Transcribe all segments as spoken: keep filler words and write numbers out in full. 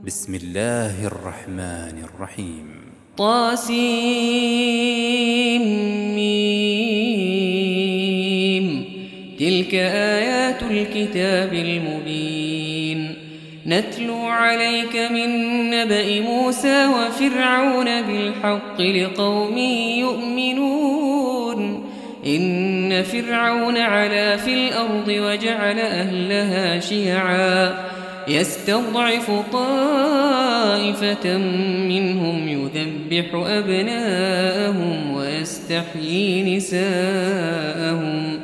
بسم الله الرحمن الرحيم. طاسيم. تلك آيات الكتاب المبين. نتلو عليك من نبأ موسى وفرعون بالحق لقوم يؤمنون. إن فرعون علا في الأرض وجعل أهلها شيعا يستضعف طائفة منهم يذبح أبناءهم ويستحيي نساءهم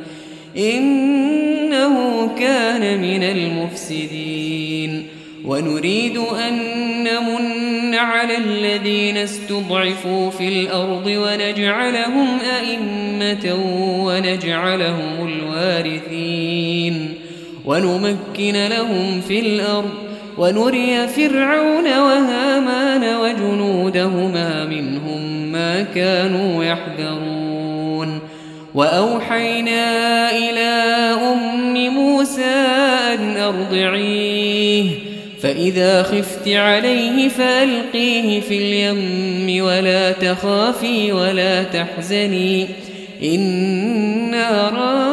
إنه كان من المفسدين. ونريد أن نمن على الذين استضعفوا في الأرض ونجعلهم أئمة ونجعلهم الوارثين ونمكن لهم في الأرض ونري فرعون وهامان وجنودهما منهم ما كانوا يحذرون. وأوحينا إلى أم موسى أن أرضعيه فإذا خفت عليه فألقيه في اليم ولا تخافي ولا تحزني إنا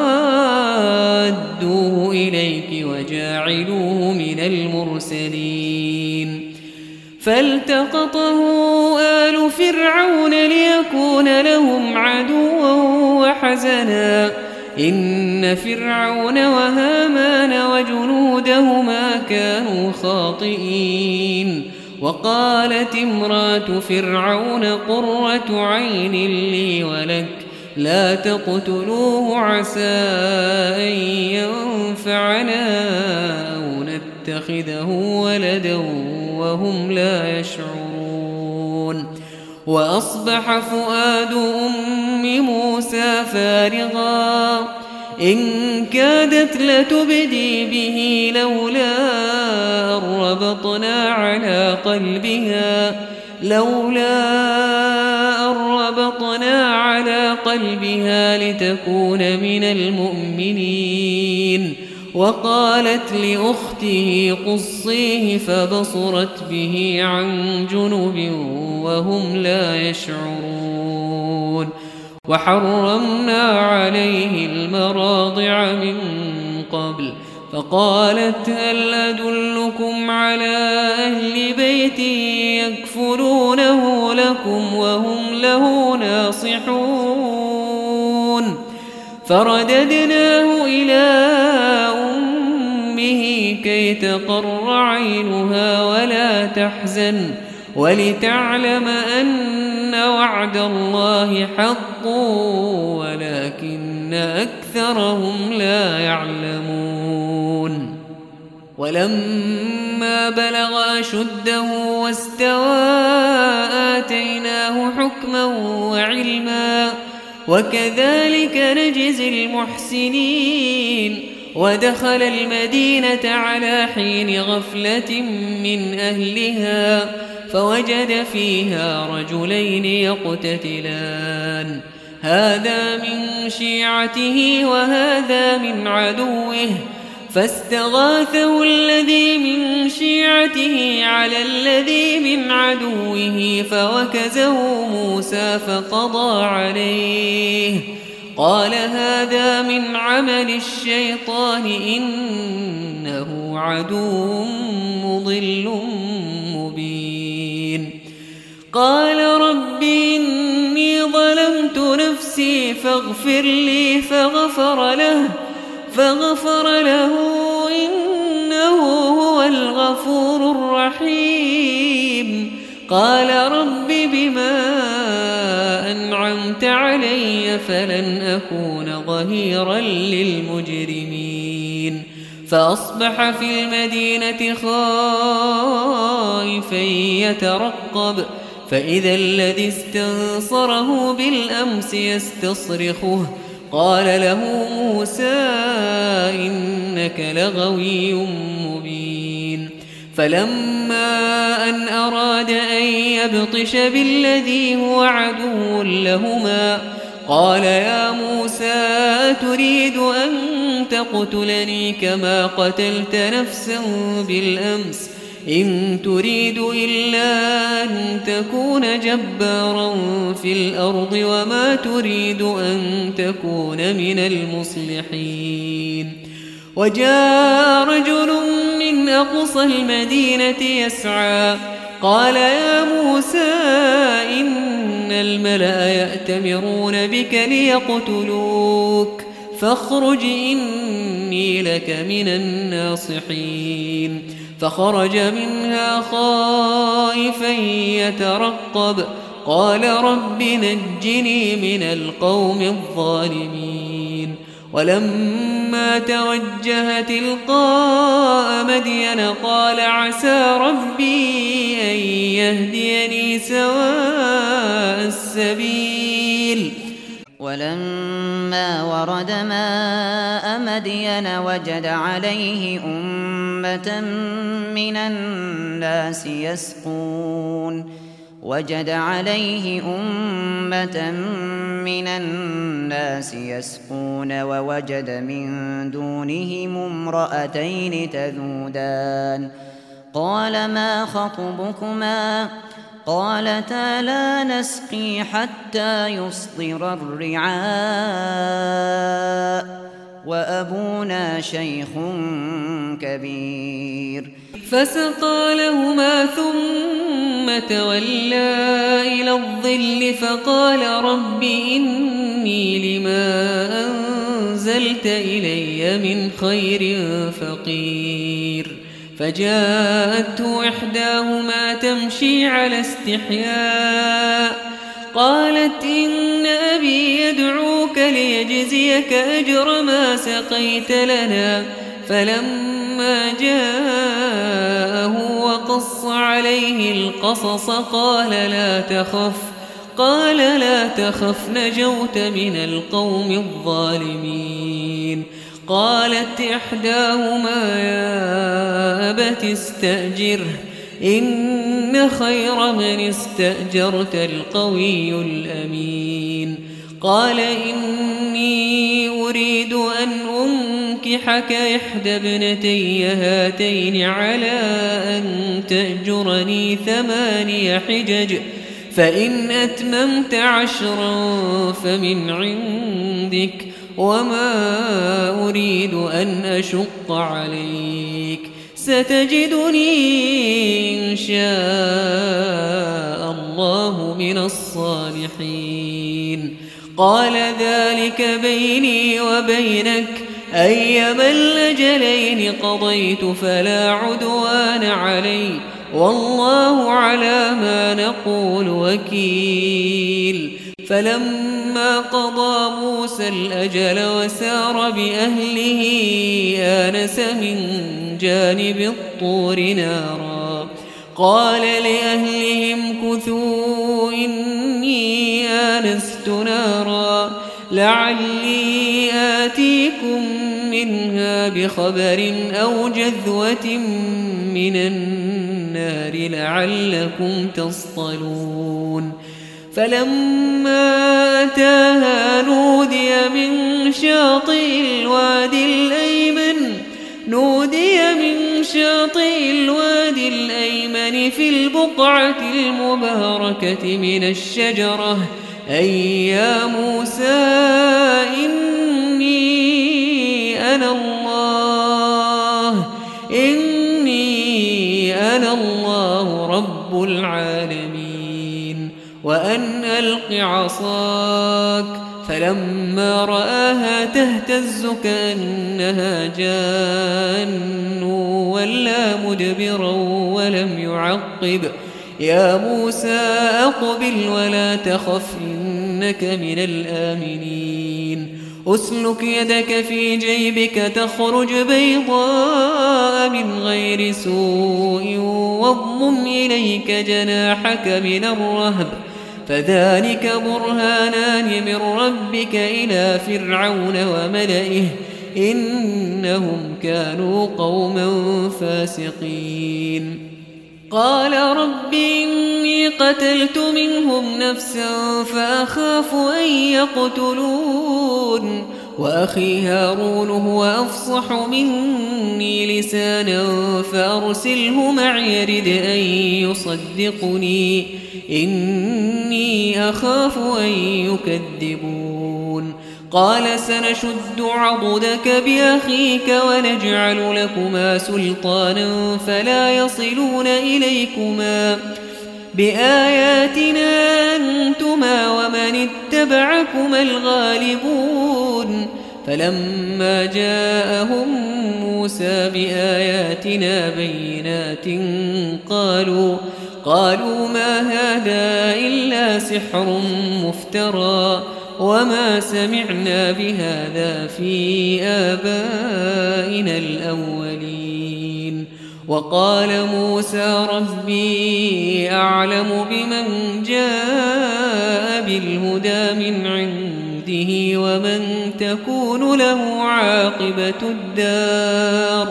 رادوه إليك وجاعلوه من المرسلين. فالتقطه آل فرعون ليكون لهم عدوا وحزنا إن فرعون وهامان وجنودهما كانوا خاطئين. وقالت امرأة فرعون قرة عين لي ولك لا تقتلوه عسى أن ينفعنا أو نتخذه ولدا وهم لا يشعرون. وأصبح فؤاد أم موسى فارغا إن كادت لتبدي به لولا أن ربطنا على قلبها لولا أن ربطنا على قلبها لتكون من المؤمنين. وقالت لأخته قصيه فبصرت به عن جنب وهم لا يشعرون. وحرمنا عليه المراضع من قبل فقالت هل أدلكم على أهل بيت يكفلونه لكم وهم له ناصحون. فرددناه إلى أمه كي تقر عينها ولا تحزن ولتعلم أن وعد الله حق ولكن أكثرهم لا يعلمون. ولما بلغ أشده واستوى آتيناه حكما وعلما وكذلك نجزي المحسنين. ودخل المدينة على حين غفلة من أهلها فوجد فيها رجلين يقتتلان هذا من شيعته وهذا من عدوه فاستغاثه الذي من شيعته على الذي من عدوه فوكزه موسى فقضى عليه قال هذا من عمل الشيطان إنه عدو مضل مبين. قال رب إني ظلمت نفسي فاغفر لي فغفر له فغفر له إنه هو الغفور الرحيم. قال رب بما أنعمت علي فلن أكون ظهيرا للمجرمين. فأصبح في المدينة خائفا يترقب فإذا الذي استنصره بالأمس يستصرخه قال له موسى إنك لغوي مبين. فلما أن أراد أن يبطش بالذي هو عدو لهما قال يا موسى تريد أن تقتلني كما قتلت نفسا بالأمس إن تريد إلا أن تكون جبارا في الأرض وما تريد أن تكون من المصلحين. وجاء رجل من أقصى المدينة يسعى قال يا موسى إن الملأ يأتمرون بك ليقتلوك فاخرج إني لك من الناصحين. فخرج منها خائفا يترقب قال رب نجني من القوم الظالمين. ولما توجه تلقاء مدين قال عسى ربي أن يهديني سواء السبيل. ولما ورد ماء مدين وجد عليه أمة من الناس يسقون وجد عليه أمة من الناس يسقون ووجد من دونهم امرأتين تذودان قال ما خطبكما قالتا لا نسقي حتى يصدر الرعاء وأبونا شيخ كبير. فسقى لهما ثم تولى إلى الظل فقال رب إني لما أنزلت إلي من خير فقير. فجاءته إحداهما تمشي على استحياء قالت إن أبي يدعوك ليجزيك أجر ما سقيت لنا. فلما جاءه وقص عليه القصص قال لا تخف قال لا تخف نجوت من القوم الظالمين. قالت إحداهما يا أبت استأجره إن خير من استأجرت القوي الأمين. قال إني أريد أن أنكحك إحدى ابنتي هاتين على أن تأجرني ثماني حجج فإن أتممت عشرا فمن عندك وما أريد أن أشق عليك ستجدني إن شاء الله من الصالحين. قال ذلك بيني وبينك أيما الأجلين قضيت فلا عدوان علي والله على ما نقول وكيل. فلما قضى موسى الأجل وسار بأهله آنس من جانب الطور نارا قال لأهلهم كثوا إني آنست نارا لعلي آتيكم منها بخبر أو جذوة من النار لعلكم تصطلون. فلما أتاها نودي من شاطئ الوادي الأيمن نودي من شاطئ الوادي الأيمن في البقعة المباركة من الشجرة أي يا موسى إني أنا الله إني أنا الله رب العالمين وأن ألق عصاك. فلما رآها تهتز كأنها جان ولا مدبرا ولم يعقب يا موسى أقبل ولا تخف إنك من الآمنين. أسلك يدك في جيبك تخرج بيضاء من غير سوء واضمم إليك جناحك من الرهب فذلك برهانان من ربك إلى فرعون وملئه إنهم كانوا قوما فاسقين. قال رب إني قتلت منهم نفسا فأخاف أن يقتلون وأخي هارون هو أفصح مني لسانا فأرسله معي يرد أن يصدقني إني أخاف أن يكذبون قال سنشد عضدك بأخيك ونجعل لكما سلطانا فلا يصلون إليكما بآياتنا أنتما ومن اتبعكما الغالبون فلما جاءهم موسى بآياتنا بينات قالوا قالوا ما هذا إلا سحر مفترى وما سمعنا بهذا في آبائنا الأولين وقال موسى ربي أعلم بمن جاء بالهدى من عنده ومن تكون له عاقبة الدار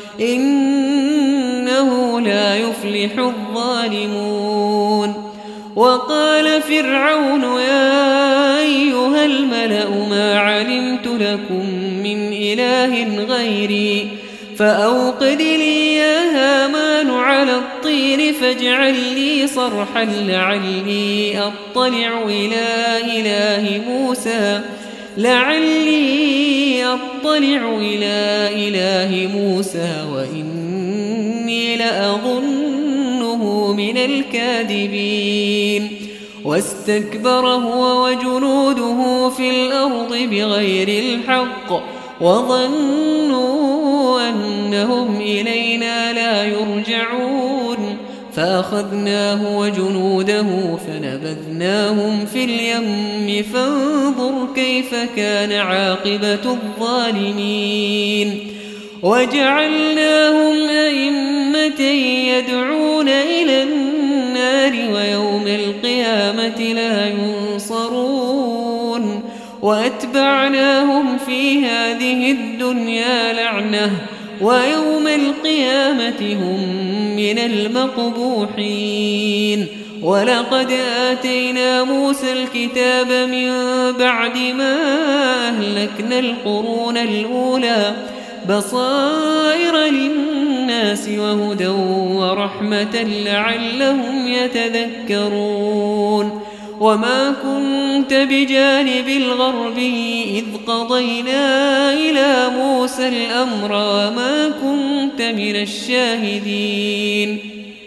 إنه لا يفلح الظالمون وقال فرعون يا أيها الملأ ما علمت لكم من إله غيري فأوقد لي يا هامان على الطين فاجعل لي صرحا لعلي أطلع إلى إله موسى لعلي أطلع إلى إله موسى وإني لأظنه من الكاذبين واستكبر هو وجنوده في الأرض بغير الحق وظنوا أنهم إلينا لا يرجعون فأخذناه وجنوده فنبذناهم في اليم فانظر كيف كان عاقبة الظالمين وجعلناهم أئمة يدعون إلى النار ويوم القيامة لا ينصرون وأتبعناهم في هذه الدنيا لعنة ويوم القيامة هم من المقبوحين ولقد آتينا موسى الكتاب من بعد ما أهلكنا القرون الأولى بصائر للناس وهدى ورحمة لعلهم يتذكرون وما كنت بجانب الغربي إذ قضينا إلى موسى الأمر وما كنت من الشاهدين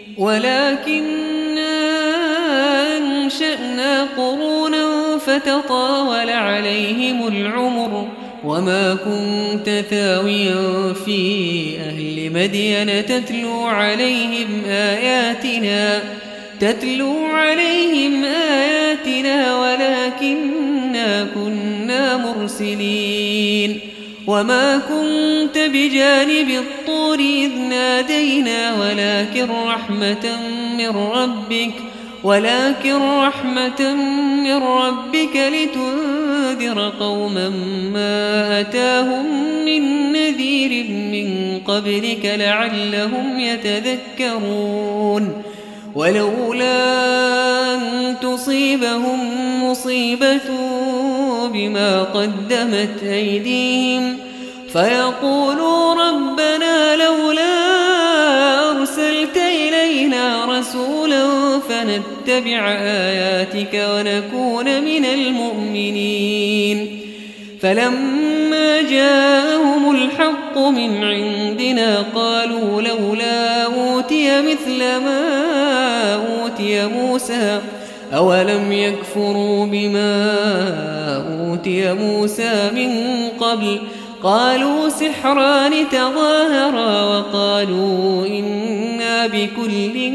ولكننا أنشأنا قرونا فتطاول عليهم العمر وما كنت ثاويا في أهل مدين تتلو عليهم آياتنا تتلو عليهم آياتنا ولكننا كنا مرسلين وما كنت بجانب الطور إذ نادينا ولكن رحمة من ربك ولكن رحمة من ربك لتنذر قوما ما أتاهم من نذير من قبلك لعلهم يتذكرون ولولا أن تصيبهم مصيبة بما قدمت أيديهم فيقولوا ربنا لولا أرسلت إلينا رسولا فنتبع آياتك ونكون من المؤمنين فلما جاءهم الحق من عندنا قالوا لولا أوتي مثل ما أوتي موسى أولم يكفروا بما أوتي موسى من قبل قالوا سحران تظاهرا وقالوا إنا بكل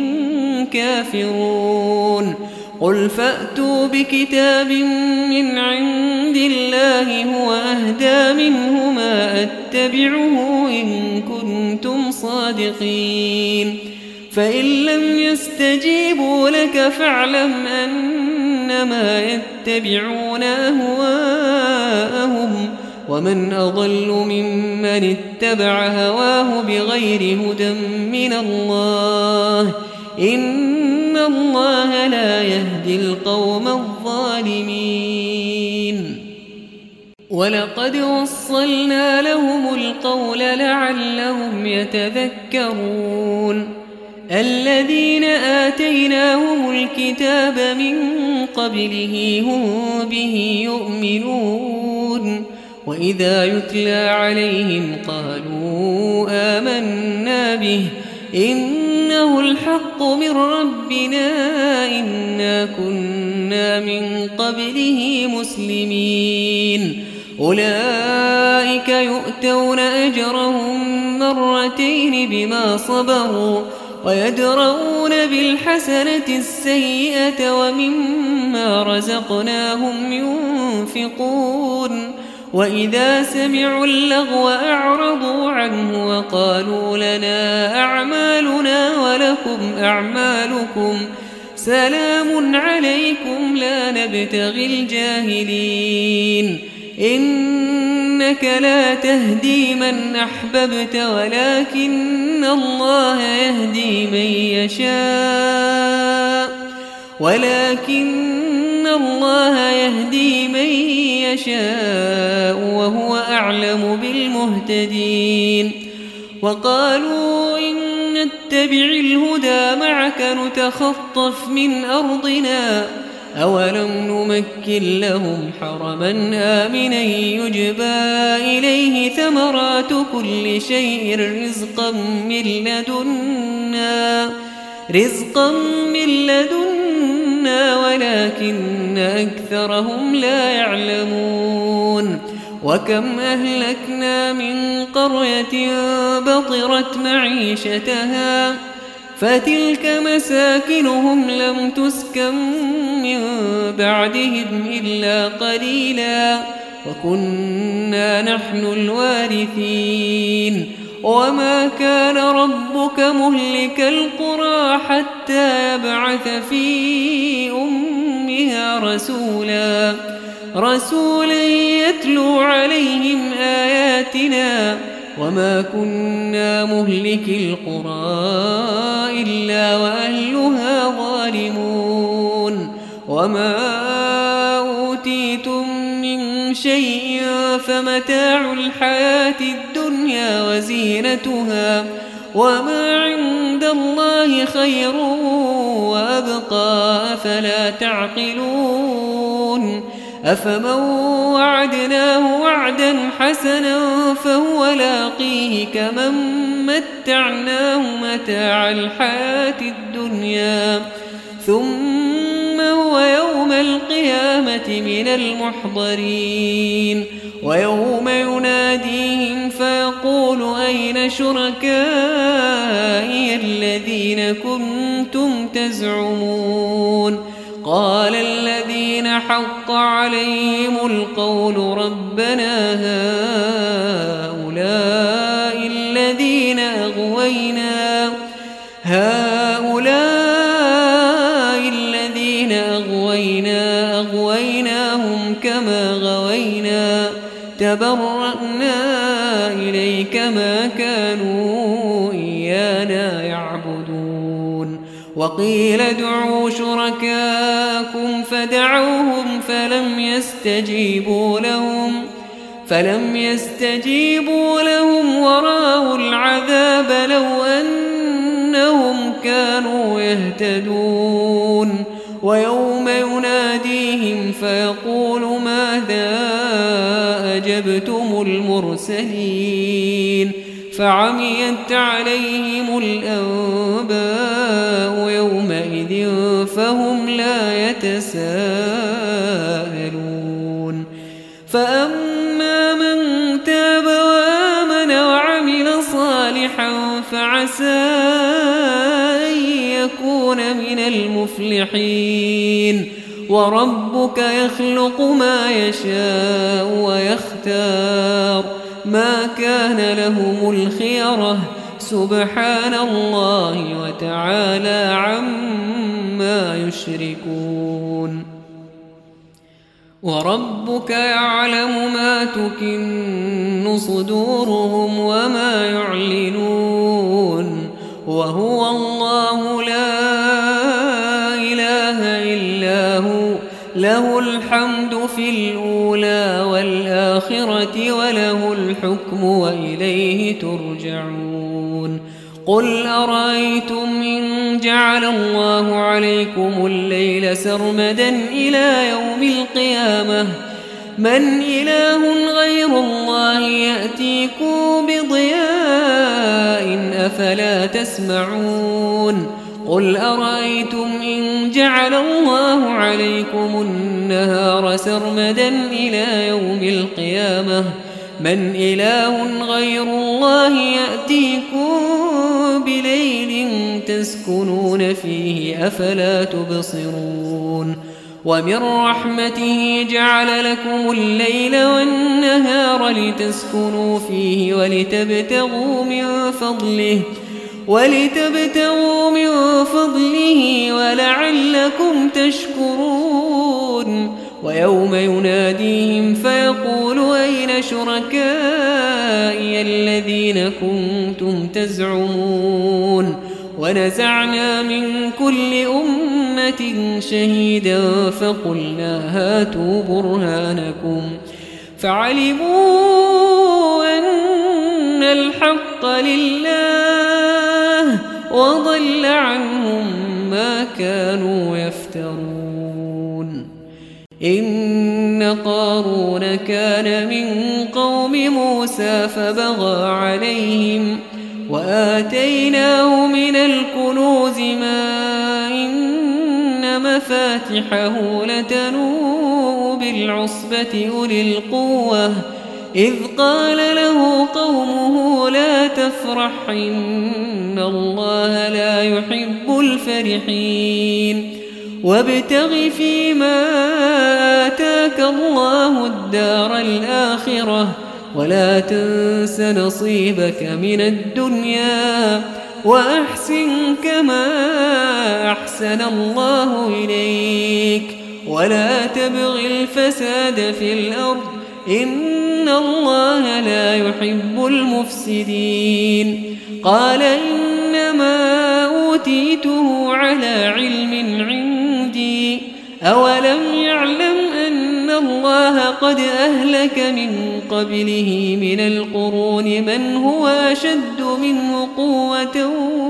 كافرون قل فأتوا بكتاب من عند الله هو أهدى منهما أتبعه إن كنتم صادقين فإن لم يستجيبوا لك فاعلم أنما يتبعون أهواءهم ومن أضل ممن اتبع هواه بغير هدى من الله إن الله لا يهدي القوم الظالمين ولقد وصلنا لهم القول لعلهم يتذكرون الذين آتيناهم الكتاب من قبله هم به يؤمنون وإذا يتلى عليهم قالوا آمنا به إنه الحق من ربنا إنا كنا من قبله مسلمين أولئك يؤتون أجرهم مرتين بما صبروا ويدرؤون بالحسنة السيئة ومما رزقناهم ينفقون وإذا سمعوا اللغو أعرضوا عنه وقالوا لنا أعمالنا ولكم أعمالكم سلام عليكم لا نبتغي الجاهلين إنك لا تهدي من أحببت ولكن الله يهدي من يشاء ولكن الله يهدي من يشاء وهو أعلم بالمهتدين وقالوا إن نتبع الهدى معك نتخطف من أرضنا أولم نمكن لهم حرما آمنا يجبى إليه ثمرات كل شيء رزقا من لدنا رزقا من لدنا ولكن أكثرهم لا يعلمون وكم أهلكنا من قرية بطرت معيشتها فتلك مساكنهم لم تسكن من بعدهم إلا قليلا وكنا نحن الوارثين وما كان ربك مهلك القرى حتى يبعث في أمها رسولا رسولا يتلو عليهم آياتنا وما كنا مهلك القرى إلا وأهلها ظالمون وما أوتيتم من شيء فمتاع الحياة الدنيا وزينتها وما عند الله خير وأبقى أفلا تعقلون أفمن وعدناه وعدا حسنا فهو لاقيه كمن متعناه متاع الحياة الدنيا ثم هو يوم القيامة من المحضرين ويوم يناديهم فيقول أين شركائي الذين كنتم تزعمون قال الذين حق عليهم القول ربنا هؤلاء الذين أغوينا هؤلاء الذين أغوينا أغويناهم كما غوينا تبرأنا إليك ما كانوا إيانا يعبدون وقيل ادعوا شركاءكم فدعوهم فلم يستجيبوا لهم فلم يستجيبوا لهم ورأوا العذاب لو أنهم كانوا يهتدون ويوم يناديهم فيقول ماذا أجبتم المرسلين فعميت عليهم الأنباء يومئذ فهم لا يتساءلون فأما من تاب وآمن وعمل صالحا فعسى أن يكون من المفلحين وربك يخلق ما يشاء ويختار ما كان لهم الخيرة سبحان الله وتعالى عما يشركون وربك يعلم ما تكن صدورهم وما يعلنون وهو الله لا إله إلا هو له الحمد في الأولى والآخرة وله الحكم وإليه ترجعون قل أرأيتم إن جعل الله عليكم الليل سرمدا إلى يوم القيامة من إله غير الله يأتيكم بضياء أفلا تسمعون قل أرأيتم إن جعل الله عليكم النهار سرمدا إلى يوم القيامة من إله غير الله يأتيكم بليل تسكنون فيه أفلا تبصرون ومن رحمته جعل لكم الليل والنهار لتسكنوا فيه ولتبتغوا من فضله ولتبتغوا من فضله ولعلكم تشكرون ويوم يناديهم فيقول أين شركائي الذين كنتم تزعمون ونزعنا من كل أمة شهيدا فقلنا هاتوا برهانكم فعلموا أن الحق لله وضل عنهم ما كانوا يفترون إن قارون كان من قوم موسى فبغى عليهم وآتيناه من الكنوز ما إن مفاتحه لتنوء بالعصبة أولي القوة إذ قال له قومه لا تفرح إن الله لا يحب الفرحين وابتغ فيما آتاك الله الدار الآخرة ولا تنس نصيبك من الدنيا وأحسن كما أحسن الله إليك ولا تبغ الفساد في الأرض إن الله لا يحب المفسدين قال إنما أوتيته على علم عندي أولم يعلم أن الله قد أهلك من قبله من القرون من هو أشد منه قوة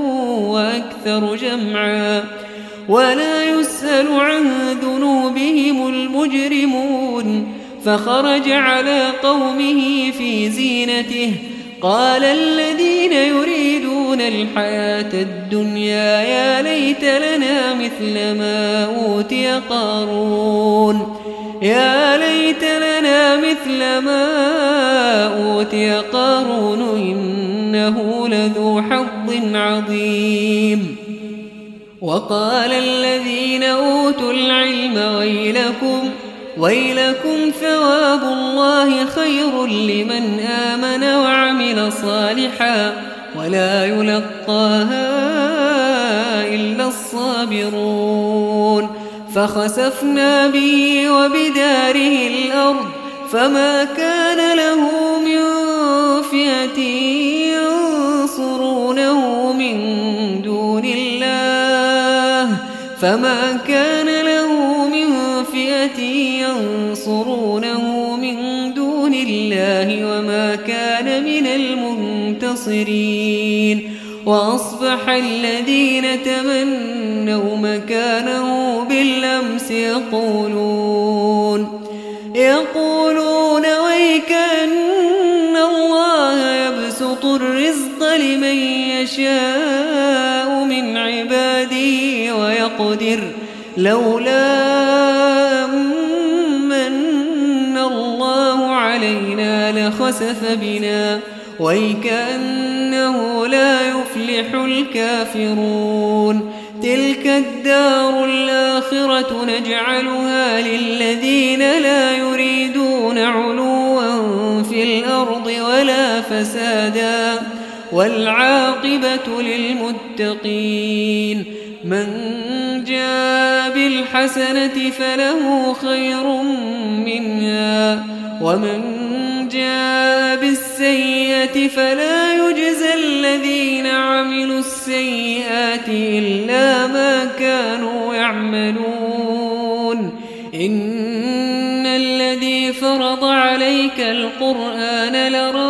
وأكثر جمعا ولا يسأل عن ذنوبهم المجرمون فخرج على قومه في زينته قال الذين يريدون الحياة الدنيا يا ليت لنا مثل ما أوتي قارون يا ليت لنا مثل ما أوتي قارون إنه لذو حظ عظيم وقال الذين أوتوا العلم ويلكم ويلكم ثواب الله خير لمن آمن وعمل صالحا ولا يلقاها إلا الصابرون فخسفنا به وبداره الأرض فما كان له من فئة ينصرونه من دون الله فما كان له من فئة ينصرونه من دون الله وما كان من المنتصرين وأصبح الذين تمنوا مكانه بالأمس يقولون يقولون ويكأن الله يبسط الرزق لمن يشاء من عباده ويقدر لولا من الله علينا لخسف بنا ويكأنه لا يفلح الكافرون تلك الدار الآخرة نجعلها للذين لا يريدون علوا في الأرض ولا فسادا والعاقبة للمتقين من جاء بالحسنة فله خير منها ومن جاء بالسيئة فلا يجزى الذين عملوا السيئات إلا ما كانوا يعملون إن الذي فرض عليك عليك القرآن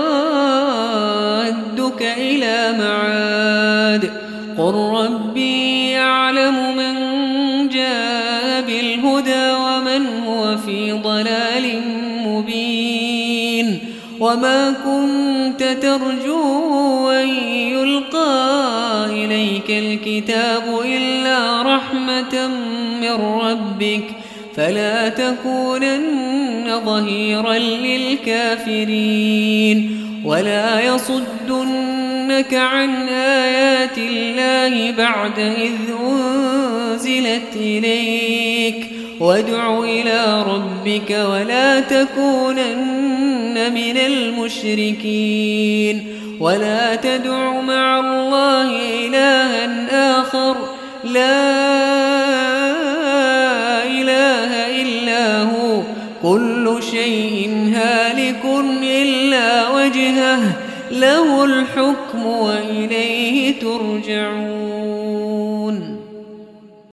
لرادك إلى معاد قل ربي يعلم من جاء بالهدى ومن هو في ضلال مبين وما كنت ترجو أن يلقى إليك الكتاب إلا رحمة من ربك فلا تكونن ظهيرا للكافرين ولا يصدنك عن آيات الله بعد إذ أنزلت إليك وادع إلى ربك ولا تكونن من المشركين ولا تدع مع الله إلها آخر لا إله إلا هو كل شيء هالك إلا وجهه له الحكم